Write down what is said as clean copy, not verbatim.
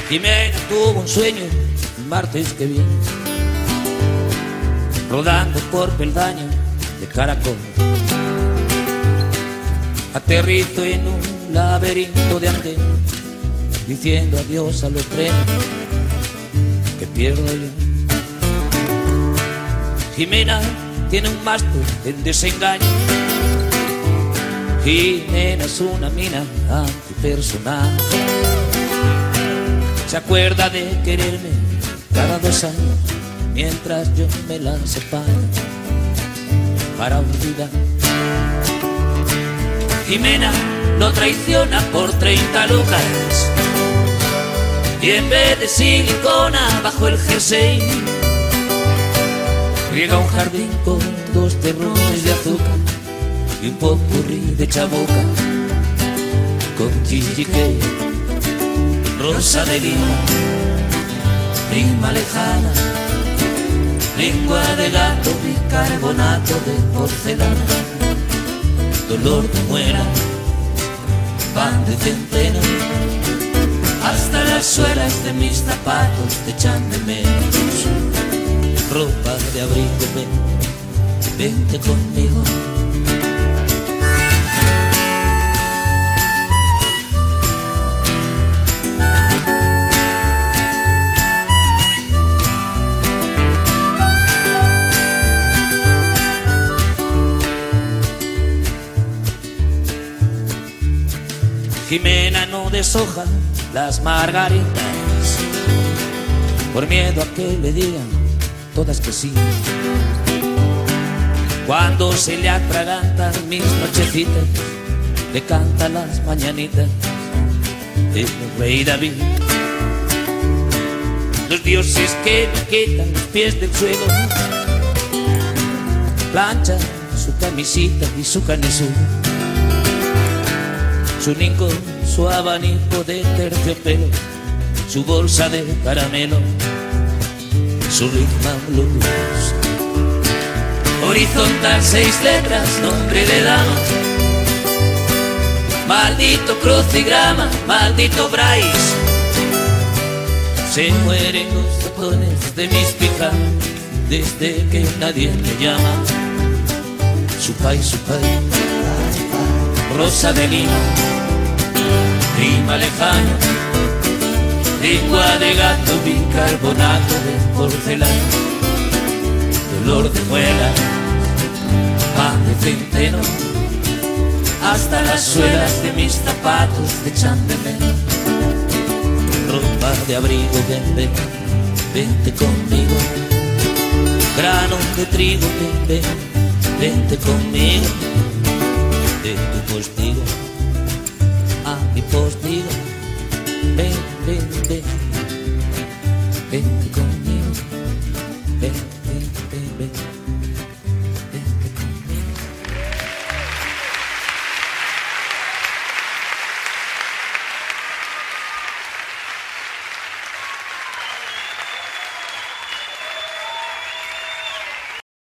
Jimena tuvo un sueño el martes que viene, rodando por peldaño de caracol. Aterrizo en un laberinto de andén, diciendo adiós a los trenes que pierdo yo. Jimena tiene un máster en desengaño. Jimena es una mina antipersonal. Se acuerda de quererme cada 2 años, mientras yo me la separo para olvidar. Jimena lo traiciona por 30 lucas, y en vez de silicona bajo el jersey riega un jardín con 2 terrones de azúcar y un popurrí de chaboca con chichique, rosa de lima, prima lejana, lengua de gato, bicarbonato de porcelana, dolor de muela, pan de centeno, hasta las suelas de mis zapatos te echan de menos. Ropa de abrigo, vente conmigo. Jimena no deshoja las margaritas por miedo a que le digan todas que sí. Cuando se le atragantan mis nochecitas, le canta las mañanitas el rey David. Los dioses que me quitan los pies del suelo planchan su camisita y su canesú, su rincón, su abanico de terciopelo, su bolsa de caramelo, su ritmo blues. Horizontal 6 letras, nombre de dama, maldito crucigrama, maldito Bryce. Se mueren los tapones de mis pijamas desde que nadie me llama. Su país, rosa de lima, prima lejana, lengua de gato, bicarbonato de porcelana, dolor de muela, pan de centeno, hasta las suelas de mis zapatos te echan de menos. Ropa de abrigo, ven, vente conmigo. Grano de trigo, ven, vente conmigo. De